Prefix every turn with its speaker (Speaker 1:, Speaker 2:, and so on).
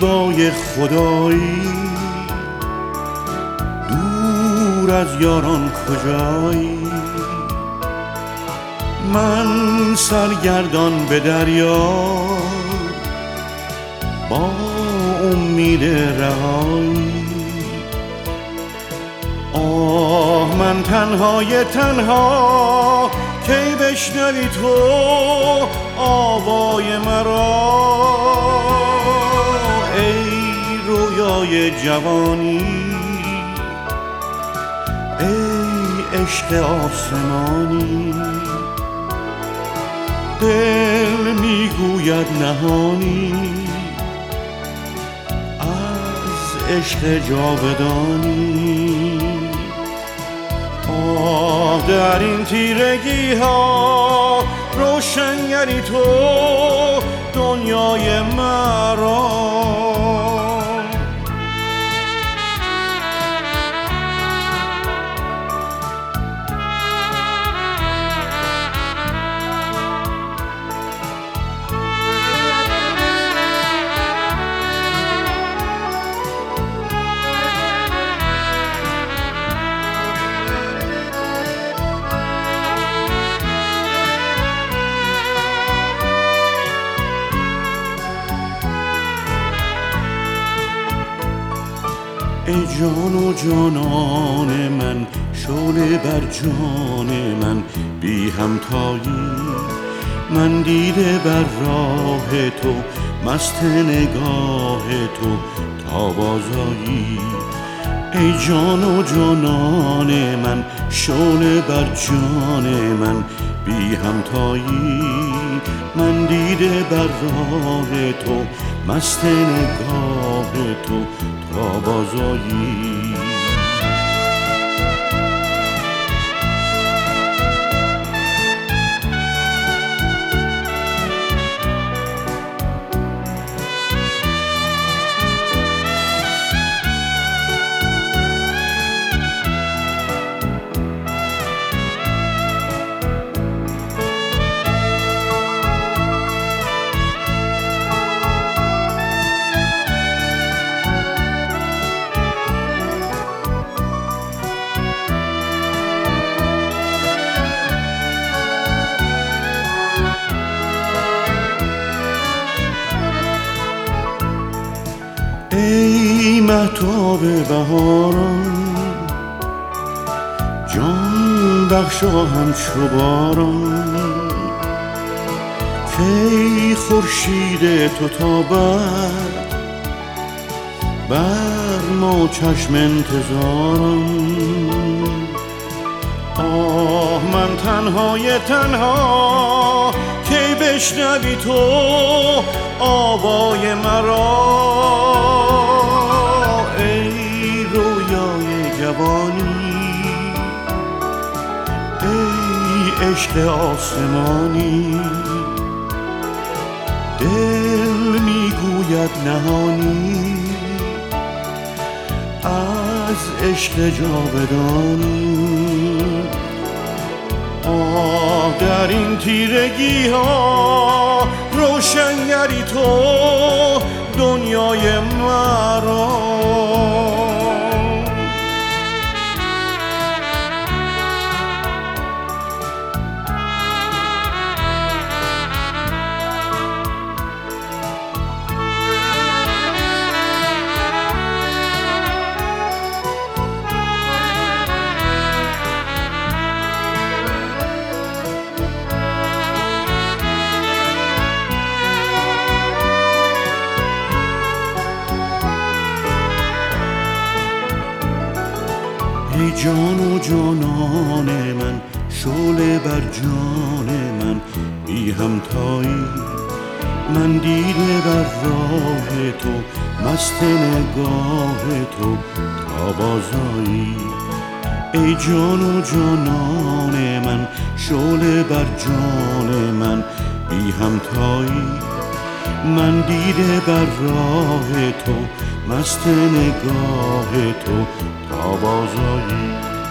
Speaker 1: زیبای خدایی، دور از یاران کجایی؟ من سرگردان به دریا با امید رهایی. آه من تنهای تنها، کی بشنوی تو آوای مرا؟ ای رویای جوانی، ای عشق آسمانی، دل میگوید نهانی از عشق جاودانی. آه در این تیرگی ها روشنگری تو دنیای مرا. ای جان و جانان من، شعله بر جان من بی همتایی. من دیده بر راه تو، مست نگاه تو تا بازایی. ای جان و جانان من، شعله بر جان من بی همتایی. من دیده بر راه تو، مست نگاه تو تا بازایی. ای مهتاب بهاران، جان بخشا همچو باران. کی خورشید تو تابد بر ما چشم انتظاران. آه من تنهای تنها، کی بشنوی تو آوای مرا؟ ای رویای جوانی، ای عشق آسمانی، دل میگوید نهانی از عشق جاودانی. آه در این تیرگی ها روشنگری تو دنیای مرا. ای جان و جانان من، شعله بر جان من بی همتایی. من دیده بر راه تو، مست نگاه تو تا بازایی. ای جان و جانان من، شعله بر جان من بی همتایی. من دیده بر راه تو، مست نگاه تو تا بازایی.